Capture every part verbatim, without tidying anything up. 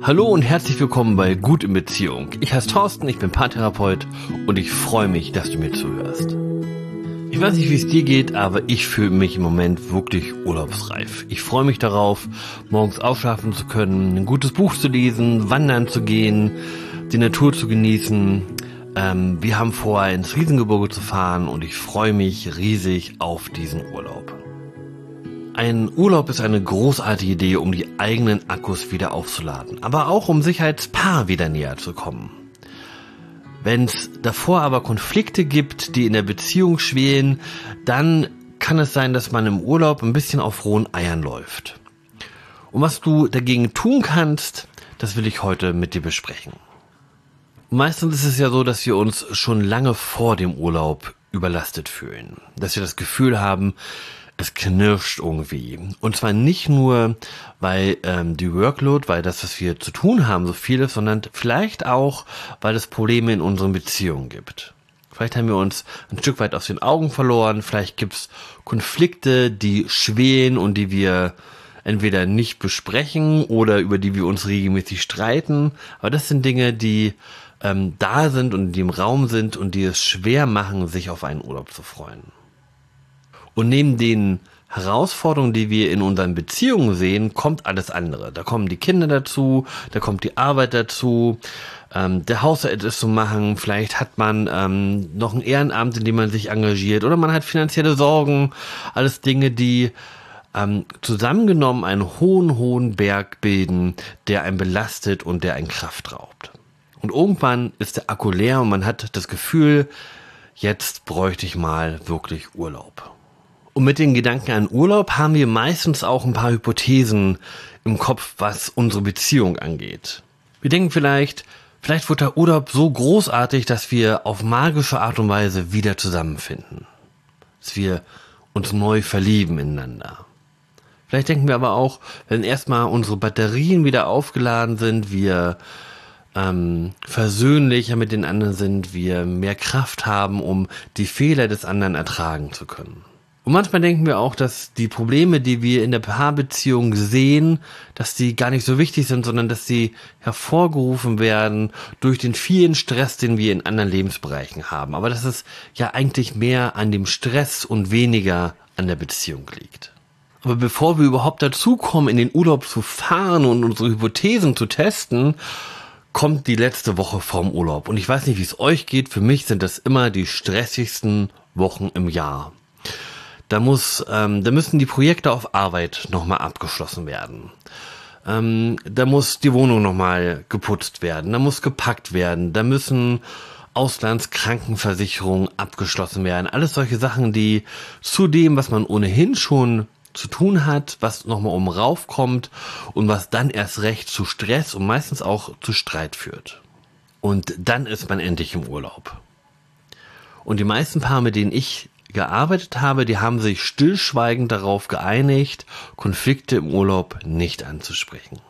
Hallo und herzlich willkommen bei Gut in Beziehung. Ich heiße Thorsten, ich bin Paartherapeut und ich freue mich, dass du mir zuhörst. Ich weiß nicht, wie es dir geht, aber ich fühle mich im Moment wirklich urlaubsreif. Ich freue mich darauf, morgens aufschlafen zu können, ein gutes Buch zu lesen, wandern zu gehen, die Natur zu genießen. Ähm, wir haben vor, ins Riesengebirge zu fahren und ich freue mich riesig auf diesen Urlaub. Ein Urlaub ist eine großartige Idee, um die eigenen Akkus wieder aufzuladen, aber auch um sich als Paar wieder näher zu kommen. Wenn es davor aber Konflikte gibt, die in der Beziehung schwelen, dann kann es sein, dass man im Urlaub ein bisschen auf rohen Eiern läuft. Und was du dagegen tun kannst, das will ich heute mit dir besprechen. Meistens ist es ja so, dass wir uns schon lange vor dem Urlaub überlastet fühlen, dass wir das Gefühl haben, es knirscht irgendwie. Und zwar nicht nur, weil ähm, die Workload, weil das, was wir zu tun haben, so viel ist, sondern vielleicht auch, weil es Probleme in unseren Beziehungen gibt. Vielleicht haben wir uns ein Stück weit aus den Augen verloren, vielleicht gibt es Konflikte, die schwelen und die wir entweder nicht besprechen oder über die wir uns regelmäßig streiten. Aber das sind Dinge, die ähm, da sind und die im Raum sind und die es schwer machen, sich auf einen Urlaub zu freuen. Und neben den Herausforderungen, die wir in unseren Beziehungen sehen, kommt alles andere. Da kommen die Kinder dazu, da kommt die Arbeit dazu, ähm, der Haushalt ist zu machen, vielleicht hat man ähm, noch ein Ehrenamt, in dem man sich engagiert oder man hat finanzielle Sorgen, alles Dinge, die ähm, zusammengenommen einen hohen, hohen Berg bilden, der einen belastet und der einen Kraft raubt. Und irgendwann ist der Akku leer und man hat das Gefühl, jetzt bräuchte ich mal wirklich Urlaub. Und mit den Gedanken an Urlaub haben wir meistens auch ein paar Hypothesen im Kopf, was unsere Beziehung angeht. Wir denken vielleicht, vielleicht wird der Urlaub so großartig, dass wir auf magische Art und Weise wieder zusammenfinden. Dass wir uns neu verlieben ineinander. Vielleicht denken wir aber auch, wenn erstmal unsere Batterien wieder aufgeladen sind, wir ähm, versöhnlicher mit den anderen sind, wir mehr Kraft haben, um die Fehler des anderen ertragen zu können. Und manchmal denken wir auch, dass die Probleme, die wir in der Paarbeziehung sehen, dass die gar nicht so wichtig sind, sondern dass sie hervorgerufen werden durch den vielen Stress, den wir in anderen Lebensbereichen haben. Aber dass es ja eigentlich mehr an dem Stress und weniger an der Beziehung liegt. Aber bevor wir überhaupt dazu kommen, in den Urlaub zu fahren und unsere Hypothesen zu testen, kommt die letzte Woche vorm Urlaub. Und ich weiß nicht, wie es euch geht. Für mich sind das immer die stressigsten Wochen im Jahr. Da muss, ähm, da müssen die Projekte auf Arbeit nochmal abgeschlossen werden. Ähm, da muss die Wohnung nochmal geputzt werden. Da muss gepackt werden. Da müssen Auslandskrankenversicherungen abgeschlossen werden. Alles solche Sachen, die zu dem, was man ohnehin schon zu tun hat, was nochmal oben raufkommt und was dann erst recht zu Stress und meistens auch zu Streit führt. Und dann ist man endlich im Urlaub. Und die meisten Paare, mit denen ich gearbeitet habe, die haben sich stillschweigend darauf geeinigt, Konflikte im Urlaub nicht anzusprechen.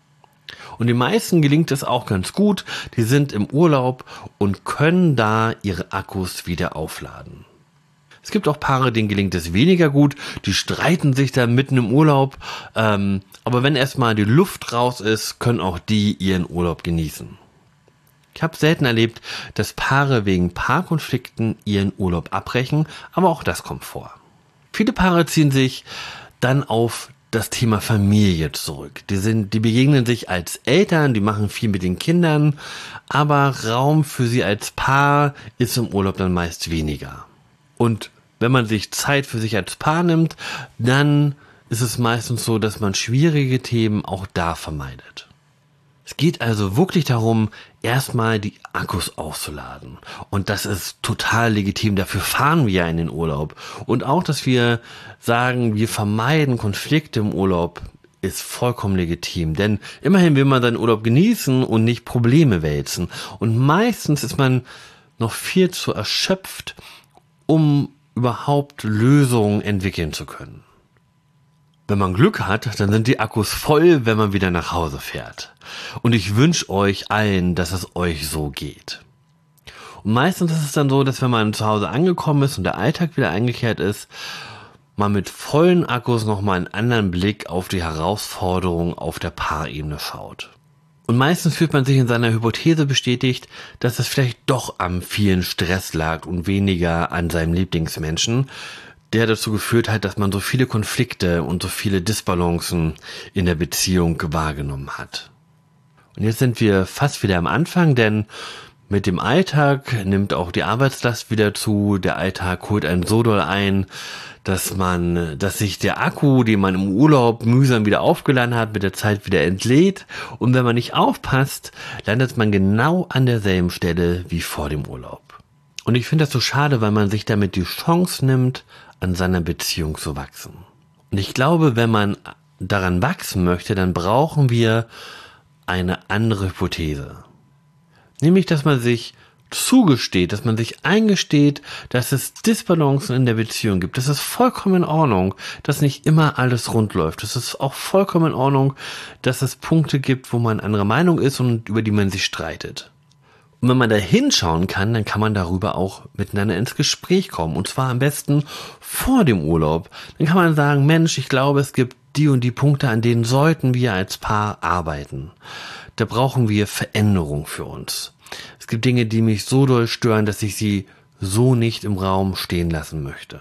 Und den meisten gelingt es auch ganz gut, die sind im Urlaub und können da ihre Akkus wieder aufladen. Es gibt auch Paare, denen gelingt es weniger gut, die streiten sich da mitten im Urlaub, ähm, aber wenn erstmal die Luft raus ist, können auch die ihren Urlaub genießen. Ich habe selten erlebt, dass Paare wegen Paarkonflikten ihren Urlaub abbrechen, aber auch das kommt vor. Viele Paare ziehen sich dann auf das Thema Familie zurück. Die sind, die begegnen sich als Eltern, die machen viel mit den Kindern, aber Raum für sie als Paar ist im Urlaub dann meist weniger. Und wenn man sich Zeit für sich als Paar nimmt, dann ist es meistens so, dass man schwierige Themen auch da vermeidet. Es geht also wirklich darum, erstmal die Akkus aufzuladen. Und das ist total legitim. Dafür fahren wir ja in den Urlaub. Und auch, dass wir sagen, wir vermeiden Konflikte im Urlaub, ist vollkommen legitim. Denn immerhin will man seinen Urlaub genießen und nicht Probleme wälzen. Und meistens ist man noch viel zu erschöpft, um überhaupt Lösungen entwickeln zu können. Wenn man Glück hat, dann sind die Akkus voll, wenn man wieder nach Hause fährt. Und ich wünsche euch allen, dass es euch so geht. Und meistens ist es dann so, dass wenn man zu Hause angekommen ist und der Alltag wieder eingekehrt ist, man mit vollen Akkus nochmal einen anderen Blick auf die Herausforderungen auf der Paarebene schaut. Und meistens fühlt man sich in seiner Hypothese bestätigt, dass es vielleicht doch am vielen Stress lag und weniger an seinem Lieblingsmenschen, der dazu geführt hat, dass man so viele Konflikte und so viele Disbalancen in der Beziehung wahrgenommen hat. Und jetzt sind wir fast wieder am Anfang, denn mit dem Alltag nimmt auch die Arbeitslast wieder zu. Der Alltag holt einen so doll ein, dass man, dass sich der Akku, den man im Urlaub mühsam wieder aufgeladen hat, mit der Zeit wieder entlädt. Und wenn man nicht aufpasst, landet man genau an derselben Stelle wie vor dem Urlaub. Und ich finde das so schade, weil man sich damit die Chance nimmt, an seiner Beziehung zu wachsen. Und ich glaube, wenn man daran wachsen möchte, dann brauchen wir eine andere Hypothese. Nämlich, dass man sich zugesteht, dass man sich eingesteht, dass es Disbalancen in der Beziehung gibt. Das ist vollkommen in Ordnung, dass nicht immer alles rund läuft. Es ist auch vollkommen in Ordnung, dass es Punkte gibt, wo man anderer Meinung ist und über die man sich streitet. Und wenn man da hinschauen kann, dann kann man darüber auch miteinander ins Gespräch kommen. Und zwar am besten vor dem Urlaub. Dann kann man sagen, Mensch, ich glaube, es gibt die und die Punkte, an denen sollten wir als Paar arbeiten. Da brauchen wir Veränderung für uns. Es gibt Dinge, die mich so doll stören, dass ich sie so nicht im Raum stehen lassen möchte.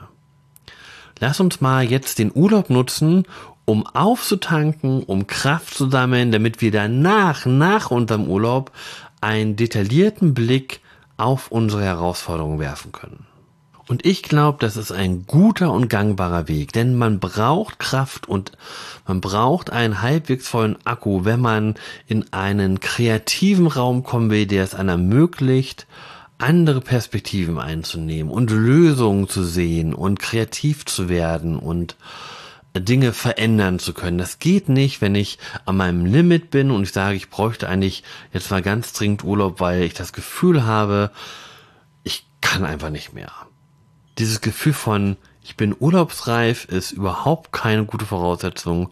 Lass uns mal jetzt den Urlaub nutzen, um aufzutanken, um Kraft zu sammeln, damit wir danach, nach unserem Urlaub, einen detaillierten Blick auf unsere Herausforderungen werfen können. Und ich glaube, das ist ein guter und gangbarer Weg, denn man braucht Kraft und man braucht einen halbwegs vollen Akku, wenn man in einen kreativen Raum kommen will, der es einem ermöglicht, andere Perspektiven einzunehmen und Lösungen zu sehen und kreativ zu werden und Dinge verändern zu können. Das geht nicht, wenn ich an meinem Limit bin und ich sage, ich bräuchte eigentlich jetzt mal ganz dringend Urlaub, weil ich das Gefühl habe, ich kann einfach nicht mehr. Dieses Gefühl von, ich bin urlaubsreif, ist überhaupt keine gute Voraussetzung,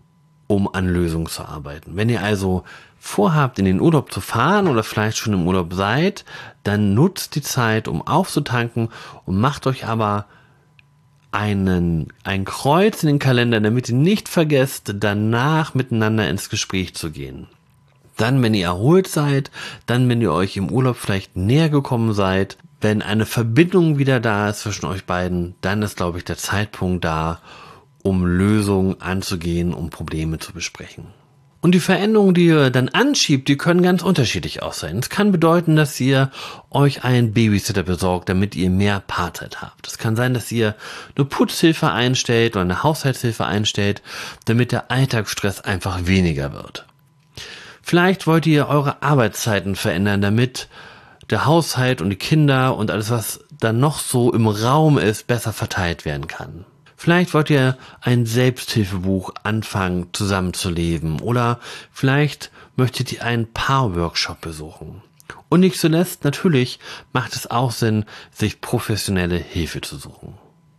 um an Lösungen zu arbeiten. Wenn ihr also vorhabt, in den Urlaub zu fahren oder vielleicht schon im Urlaub seid, dann nutzt die Zeit, um aufzutanken und macht euch aber einen, ein Kreuz in den Kalender, damit ihr nicht vergesst, danach miteinander ins Gespräch zu gehen. Dann, wenn ihr erholt seid, dann, wenn ihr euch im Urlaub vielleicht näher gekommen seid, wenn eine Verbindung wieder da ist zwischen euch beiden, dann ist, glaube ich, der Zeitpunkt da, um Lösungen anzugehen, um Probleme zu besprechen. Und die Veränderungen, die ihr dann anschiebt, die können ganz unterschiedlich aussehen. Es kann bedeuten, dass ihr euch einen Babysitter besorgt, damit ihr mehr Paarzeit habt. Es kann sein, dass ihr eine Putzhilfe einstellt oder eine Haushaltshilfe einstellt, damit der Alltagsstress einfach weniger wird. Vielleicht wollt ihr eure Arbeitszeiten verändern, damit der Haushalt und die Kinder und alles, was dann noch so im Raum ist, besser verteilt werden kann. Vielleicht wollt ihr ein Selbsthilfebuch anfangen zusammenzuleben oder vielleicht möchtet ihr einen Paar-Workshop besuchen. Und nicht zuletzt, natürlich macht es auch Sinn, sich professionelle Hilfe zu suchen.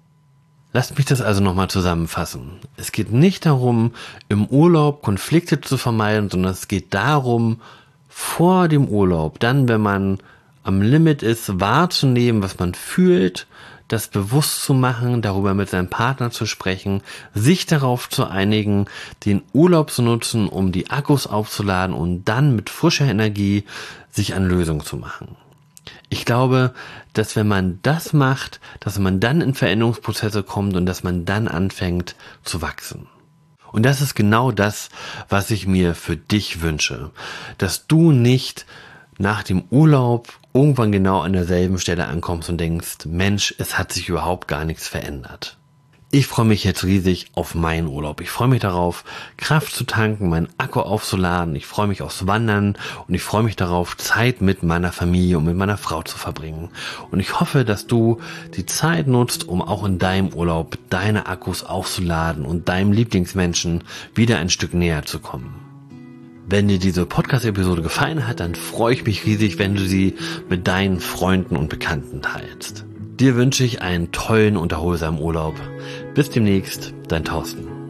Lasst mich das also nochmal zusammenfassen. Es geht nicht darum, im Urlaub Konflikte zu vermeiden, sondern es geht darum, vor dem Urlaub, dann, wenn man am Limit ist, wahrzunehmen, was man fühlt, das bewusst zu machen, darüber mit seinem Partner zu sprechen, sich darauf zu einigen, den Urlaub zu nutzen, um die Akkus aufzuladen und dann mit frischer Energie sich an Lösungen zu machen. Ich glaube, dass wenn man das macht, dass man dann in Veränderungsprozesse kommt und dass man dann anfängt zu wachsen. Und das ist genau das, was ich mir für dich wünsche, dass du nicht nach dem Urlaub irgendwann genau an derselben Stelle ankommst und denkst, Mensch, es hat sich überhaupt gar nichts verändert. Ich freue mich jetzt riesig auf meinen Urlaub. Ich freue mich darauf, Kraft zu tanken, meinen Akku aufzuladen. Ich freue mich aufs Wandern und ich freue mich darauf, Zeit mit meiner Familie und mit meiner Frau zu verbringen. Und ich hoffe, dass du die Zeit nutzt, um auch in deinem Urlaub deine Akkus aufzuladen und deinem Lieblingsmenschen wieder ein Stück näher zu kommen. Wenn dir diese Podcast-Episode gefallen hat, dann freue ich mich riesig, wenn du sie mit deinen Freunden und Bekannten teilst. Dir wünsche ich einen tollen und erholsamen Urlaub. Bis demnächst, dein Thorsten.